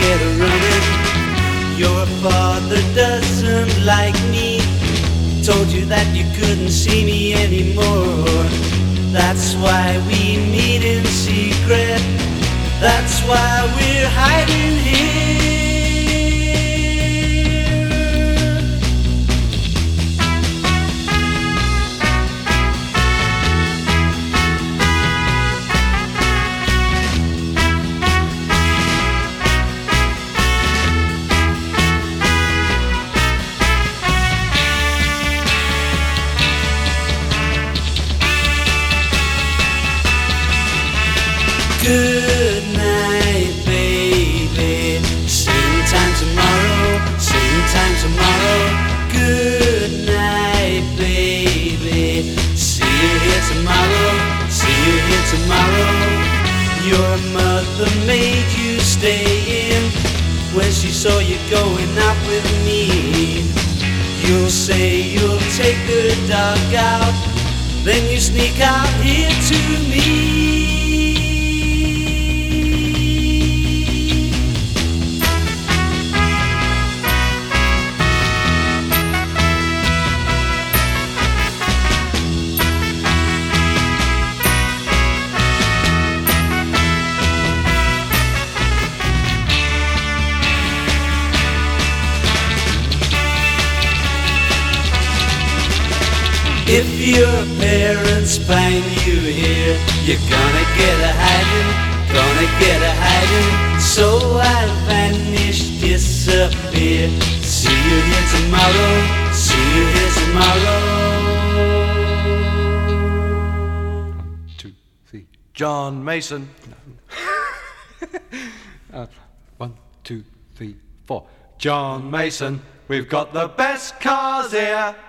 get a running. Your father doesn't like me. Told you that you couldn't see me anymore. That's why we meet in secret. That's why we're hiding here. Good night, baby. Same time tomorrow, same time tomorrow. Good night, baby. See you here tomorrow, see you here tomorrow. Your mother made you stay in when she saw you going out with me. You'll say you'll take the dog out, then you sneak out here to me. If your parents find you here, you're gonna get a hiding, gonna get a hiding. So I vanish, disappear. See you here tomorrow, see you here tomorrow. 1, 2, 3. John Mason. 1, 2, 3, 4. John Mason, we've got the best cars here.